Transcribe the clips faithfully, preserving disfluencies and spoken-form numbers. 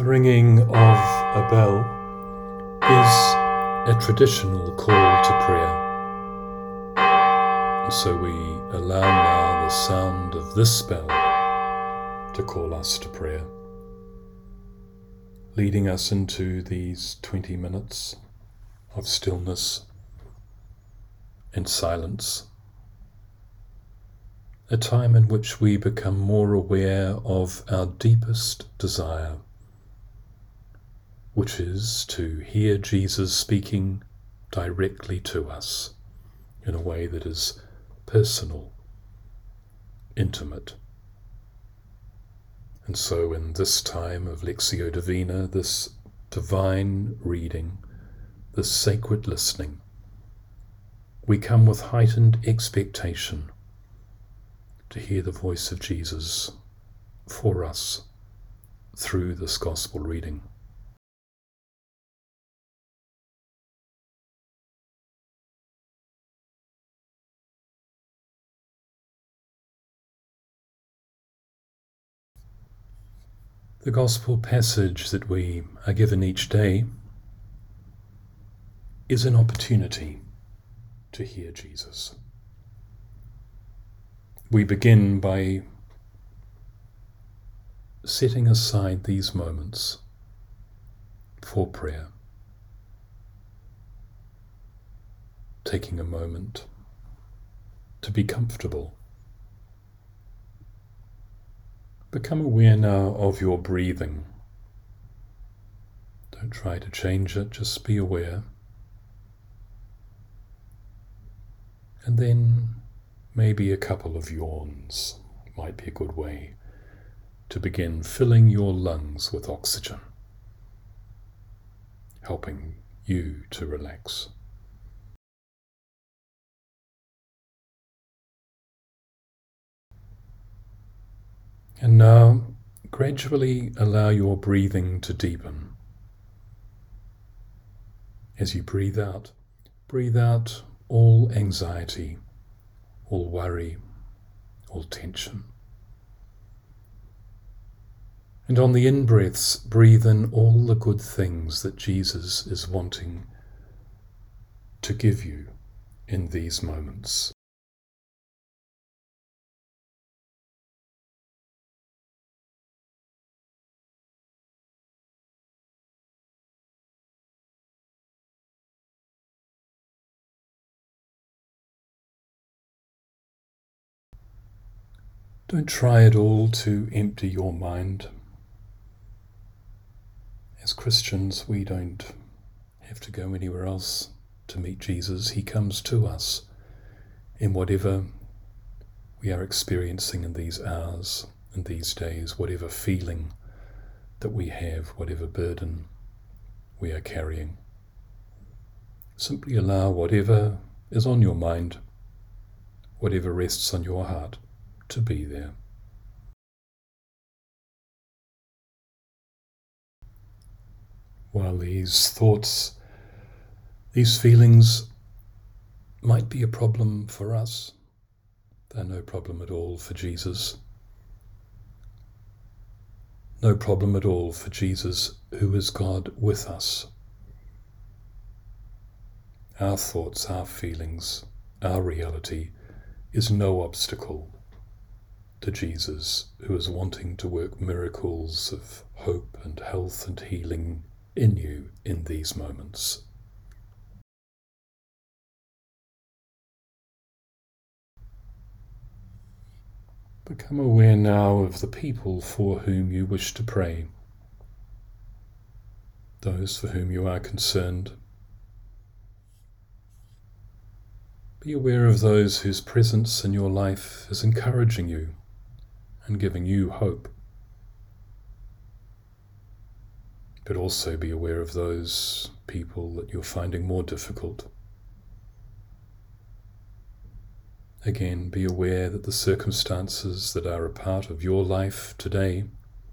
The ringing of a bell is a traditional call to prayer. So we allow now the sound of this bell to call us to prayer, leading us into these twenty minutes of stillness and silence, a time in which we become more aware of our deepest desire, which is to hear Jesus speaking directly to us in a way that is personal, intimate. And so in this time of Lectio Divina, this divine reading, this sacred listening, we come with heightened expectation to hear the voice of Jesus for us through this gospel reading. The gospel passage that we are given each day is an opportunity to hear Jesus. We begin by setting aside these moments for prayer, taking a moment to be comfortable. Become aware now of your breathing. Don't try to change it, just be aware. And then maybe a couple of yawns might be a good way to begin filling your lungs with oxygen, helping you to relax. And now, gradually allow your breathing to deepen. As you breathe out, breathe out all anxiety, all worry, all tension. And on the in-breaths, breathe in all the good things that Jesus is wanting to give you in these moments. Don't try at all to empty your mind. As Christians, we don't have to go anywhere else to meet Jesus. He comes to us in whatever we are experiencing in these hours, in these days, whatever feeling that we have, whatever burden we are carrying. Simply allow whatever is on your mind, whatever rests on your heart, to be there. While these thoughts, these feelings might be a problem for us, they're no problem at all for Jesus. No problem at all for Jesus, who is God with us. Our thoughts, our feelings, our reality is no obstacle to Jesus, who is wanting to work miracles of hope and health and healing in you in these moments. Become aware now of the people for whom you wish to pray, those for whom you are concerned. Be aware of those whose presence in your life is encouraging you and giving you hope. But also be aware of those people that you're finding more difficult. Again, be aware that the circumstances that are a part of your life today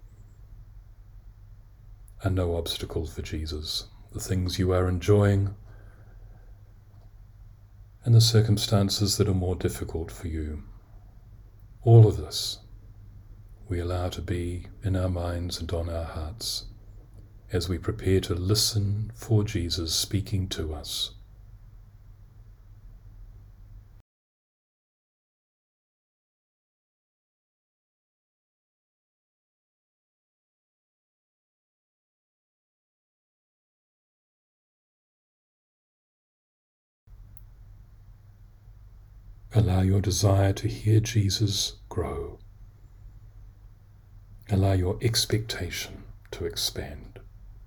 are no obstacle for Jesus. The things you are enjoying and the circumstances that are more difficult for you. All of this we allow to be in our minds and on our hearts as we prepare to listen for Jesus speaking to us. Allow your desire to hear Jesus grow. Allow your expectation to expand.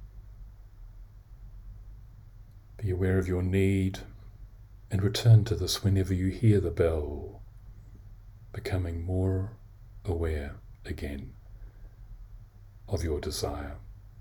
Be aware of your need and return to this whenever you hear the bell, becoming more aware again of your desire.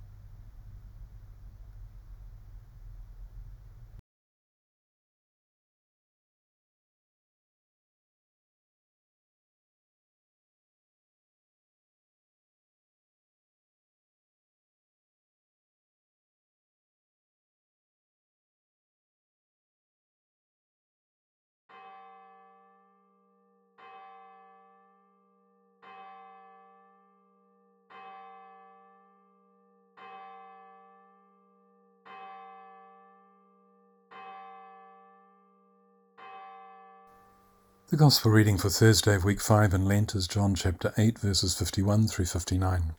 The Gospel reading for Thursday of week five in Lent is John chapter eight, verses fifty-one through fifty-nine.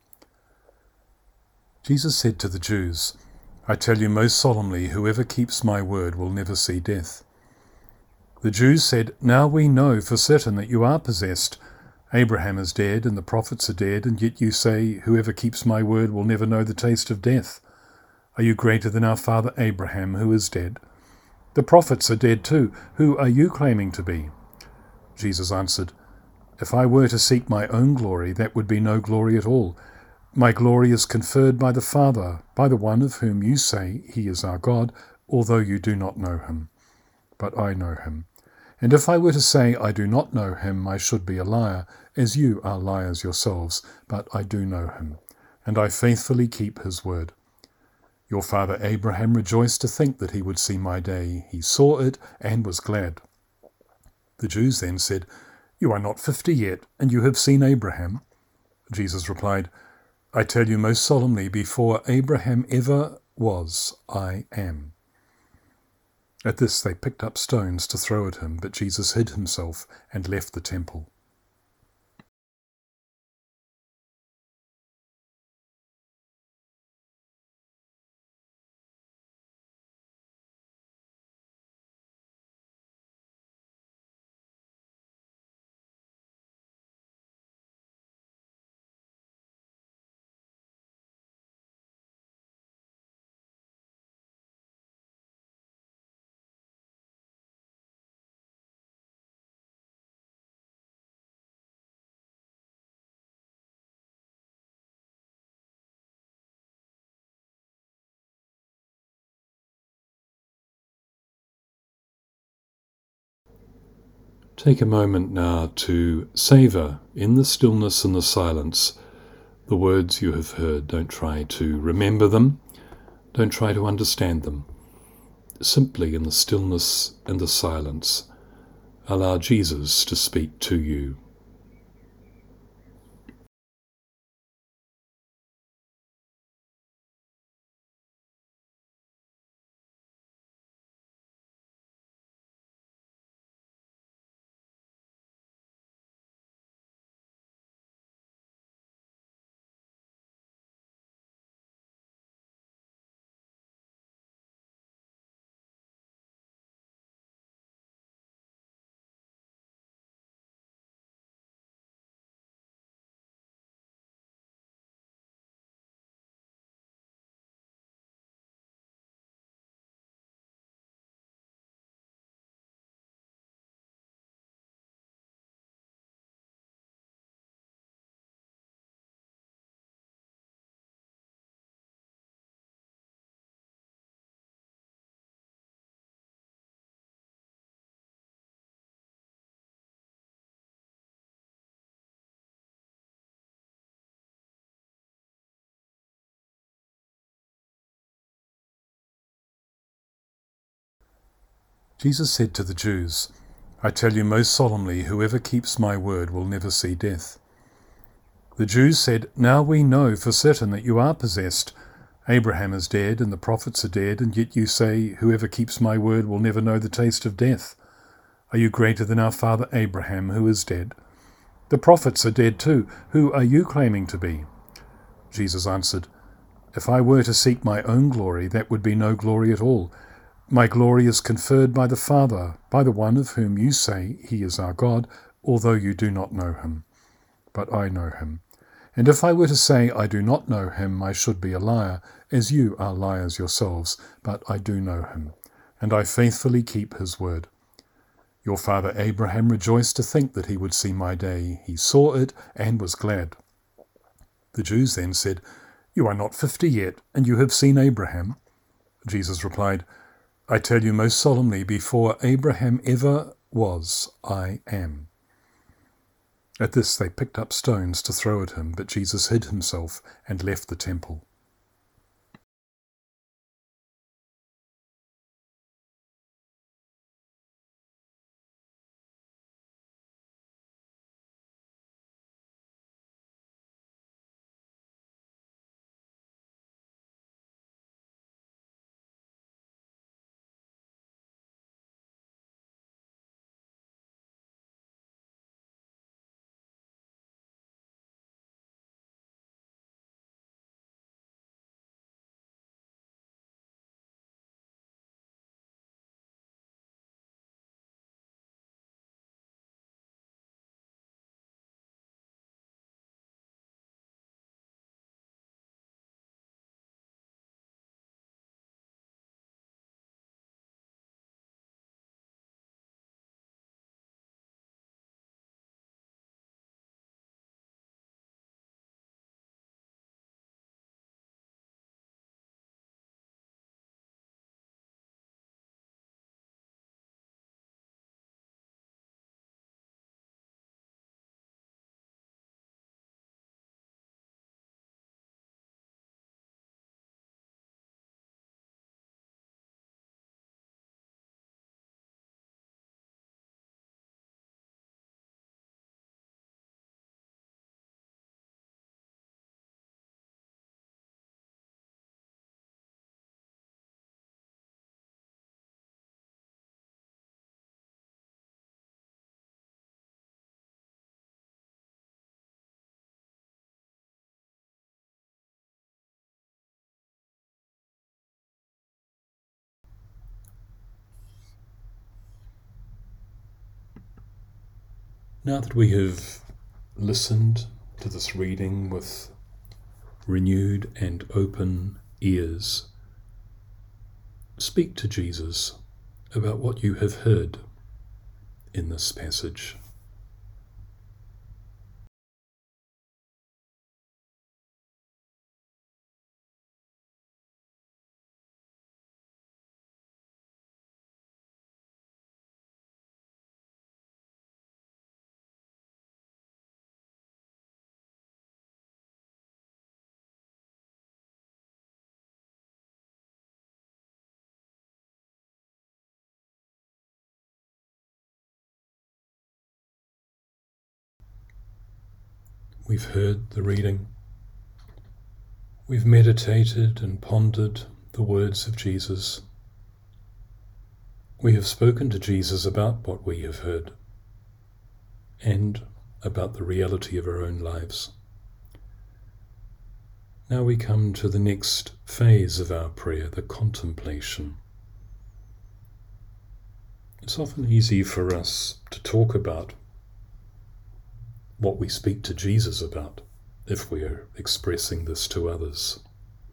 Jesus said to the Jews, "I tell you most solemnly, whoever keeps my word will never see death." The Jews said, "Now we know for certain that you are possessed. Abraham is dead and the prophets are dead, and yet you say, 'Whoever keeps my word will never know the taste of death.' Are you greater than our father Abraham, who is dead? The prophets are dead too. Who are you claiming to be?" Jesus answered, "If I were to seek my own glory, that would be no glory at all. My glory is conferred by the Father, by the one of whom you say he is our God, although you do not know him. But I know him. And if I were to say I do not know him, I should be a liar, as you are liars yourselves. But I do know him, and I faithfully keep his word. Your father Abraham rejoiced to think that he would see my day. He saw it and was glad." The Jews then said, "You are not fifty yet, and you have seen Abraham?" Jesus replied, "I tell you most solemnly, before Abraham ever was, I am." At this they picked up stones to throw at him, but Jesus hid himself and left the temple. Take a moment now to savour, in the stillness and the silence, the words you have heard. Don't try to remember them. Don't try to understand them. Simply in the stillness and the silence, allow Jesus to speak to you. Jesus said to the Jews, "I tell you most solemnly, whoever keeps my word will never see death." The Jews said, "Now we know for certain that you are possessed. Abraham is dead and the prophets are dead, and yet you say, whoever keeps my word will never know the taste of death. Are you greater than our father Abraham, who is dead? The prophets are dead too. Who are you claiming to be? Jesus answered, If I were to seek my own glory, that would be no glory at all. My glory is conferred by the Father, by the one of whom you say he is our God, although you do not know him. But I know him. And if I were to say I do not know him, I should be a liar, as you are liars yourselves. But I do know him, and I faithfully keep his word. Your father Abraham rejoiced to think that he would see my day. He saw it and was glad. The Jews then said, You are not fifty yet, and you have seen Abraham? Jesus replied, I tell you most solemnly, before Abraham ever was, I am. At this they picked up stones to throw at him, but Jesus hid himself and left the temple. Now that we have listened to this reading with renewed and open ears, speak to Jesus about what you have heard in this passage. We've heard the reading. We've meditated and pondered the words of Jesus. We have spoken to Jesus about what we have heard and about the reality of our own lives. Now we come to the next phase of our prayer, the contemplation. It's often easy for us to talk about what we speak to Jesus about if we are expressing this to others.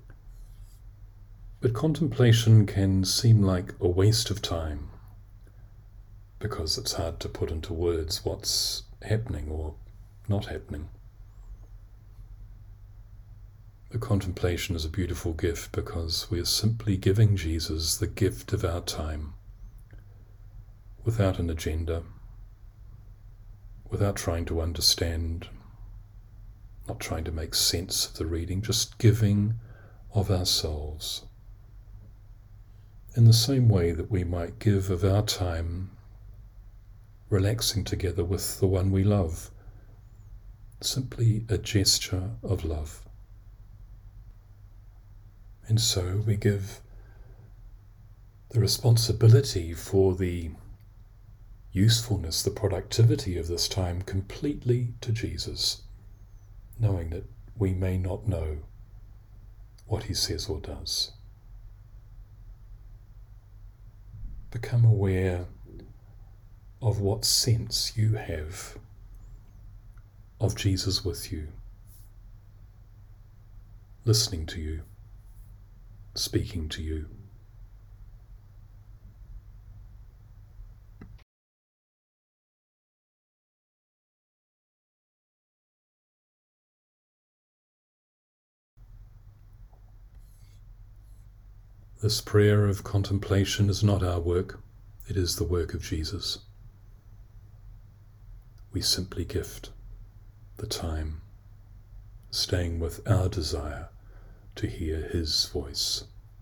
But contemplation can seem like a waste of time because it's hard to put into words what's happening or not happening. The contemplation is a beautiful gift because we are simply giving Jesus the gift of our time without an agenda, without trying to understand, not trying to make sense of the reading, just giving of ourselves. In the same way that we might give of our time relaxing together with the one we love, simply a gesture of love. And so we give the responsibility for the usefulness, the productivity of this time completely to Jesus, knowing that we may not know what he says or does. Become aware of what sense you have of Jesus with you, listening to you, speaking to you. This prayer of contemplation is not our work, it is the work of Jesus. We simply gift the time, staying with our desire to hear his voice.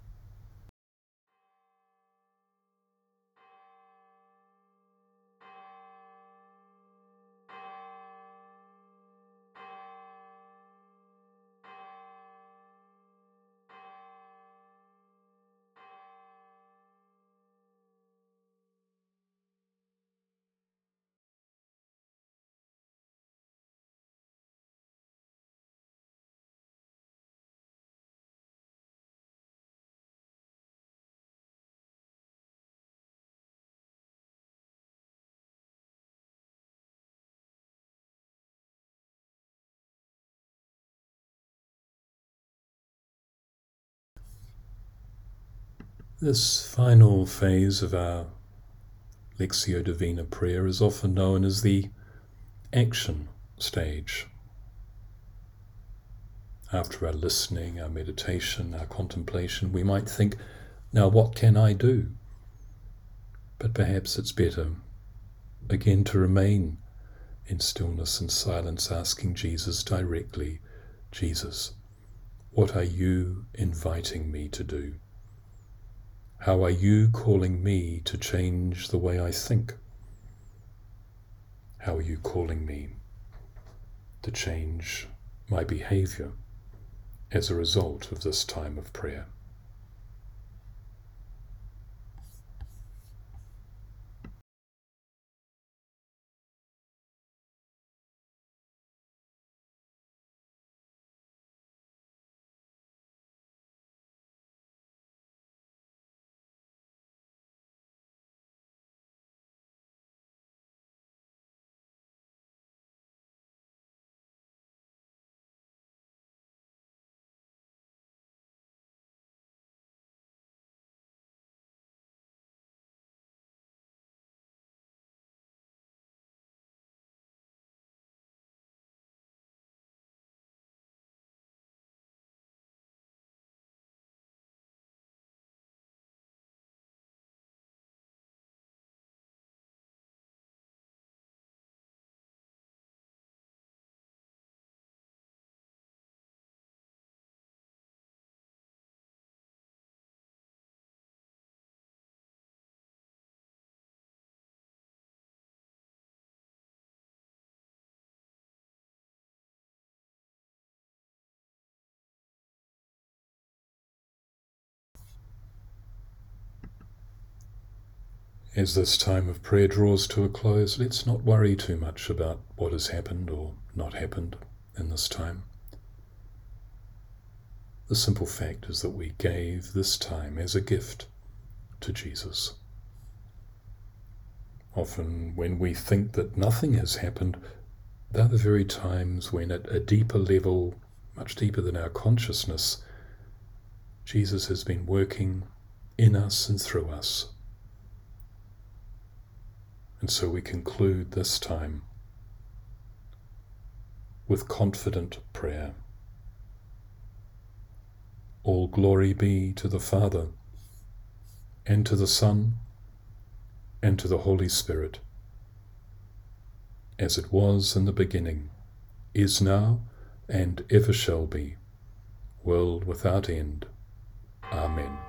This final phase of our Lectio Divina prayer is often known as the action stage. After our listening, our meditation, our contemplation, we might think, now what can I do? But perhaps it's better, again, to remain in stillness and silence, asking Jesus directly, Jesus, what are you inviting me to do? How are you calling me to change the way I think? How are you calling me to change my behavior as a result of this time of prayer? As this time of prayer draws to a close, let's not worry too much about what has happened or not happened in this time. The simple fact is that we gave this time as a gift to Jesus. Often when we think that nothing has happened, they're the very times when at a deeper level, much deeper than our consciousness, Jesus has been working in us and through us. And so we conclude this time with confident prayer. All glory be to the Father, and to the Son, and to the Holy Spirit, as it was in the beginning, is now, and ever shall be, world without end. Amen.